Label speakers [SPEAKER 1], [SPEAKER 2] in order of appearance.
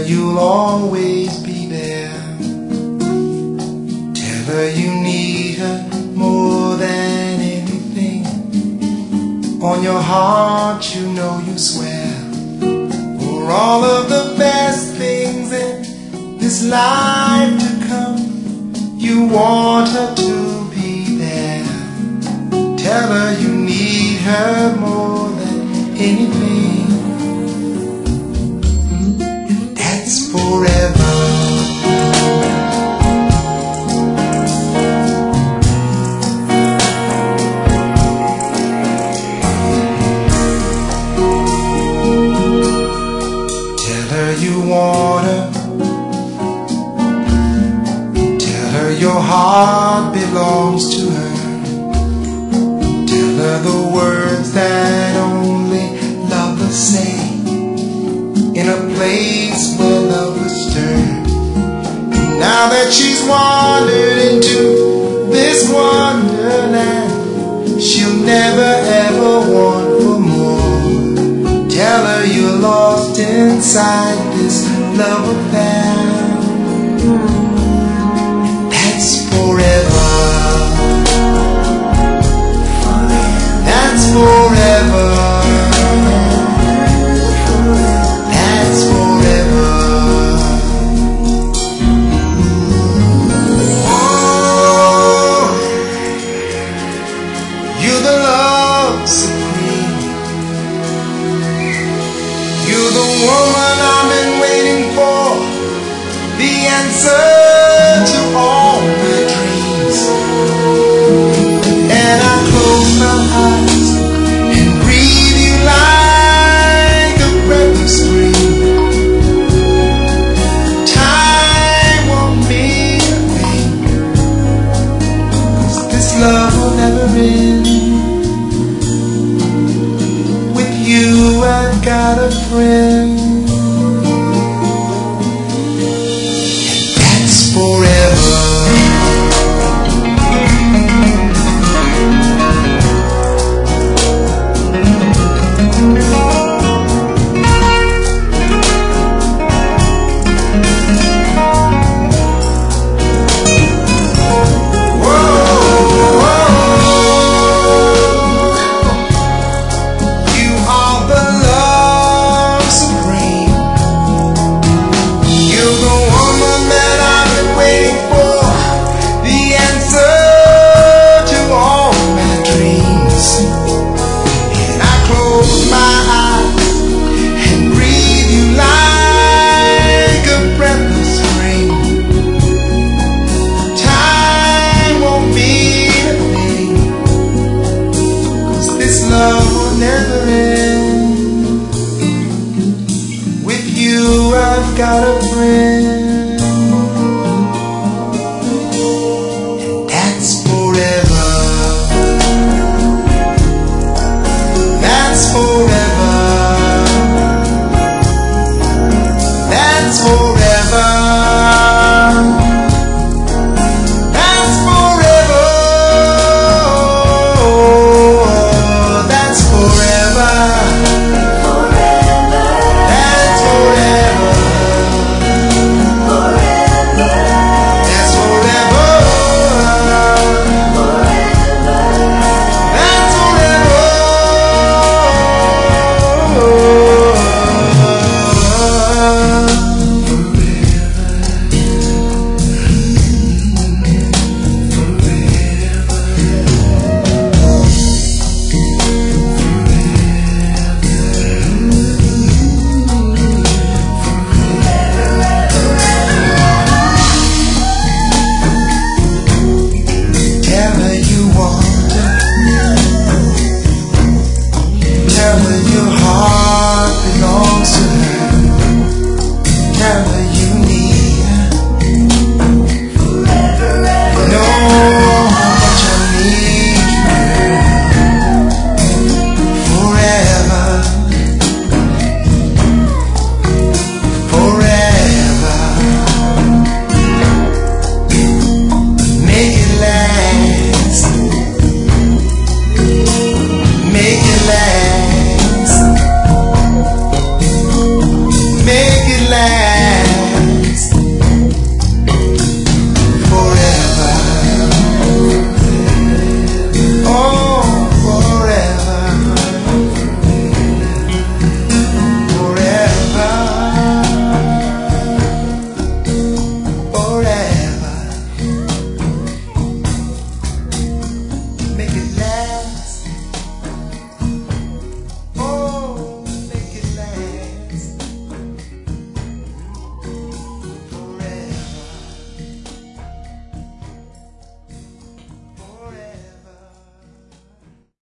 [SPEAKER 1] you'll always be there. Tell her you need her more than anything. On your heart you know you swear, for all of the best things in this life to come, you want her to be there. Tell her you need her more than anything. That's forever. Tell her you want her. Tell her your heart belongs to her. Tell her the words that only lovers say, in a place where love was stirred. And now that she's wandered into this wonderland, she'll never ever want for more. Tell her you're lost inside this love affair. That's forever. That's forever. That's forever. Oh, you're the love supreme. You're the woman I've been waiting for, the answer to all my dreams. And I close my eyes and breathe you like a breath of spring. Time won't mean a thing, 'cause this love will never end. With you I've got a friend. And that's forever. Love will never end. With you I've got a friend.